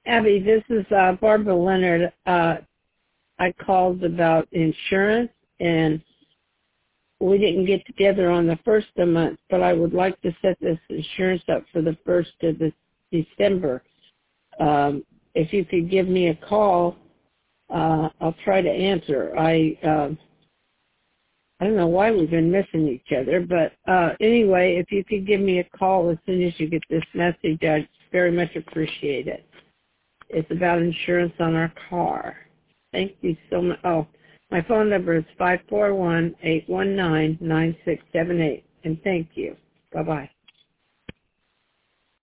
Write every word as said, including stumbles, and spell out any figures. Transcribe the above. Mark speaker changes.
Speaker 1: Abby, this is uh, Barbara Leonard. Uh, I called about insurance, and we didn't get together on the first of the month, but I would like to set this insurance up for the first of the December. Um, if you could give me a call, uh, I'll try to answer. I uh, I don't know why we've been missing each other, but uh, anyway, if you could give me a call as soon as you get this message, I'd very much appreciate it. It's about insurance on our car. Thank you so much. Oh, my phone number is five four one, eight one nine, nine six seven eight, and thank you. Bye-bye.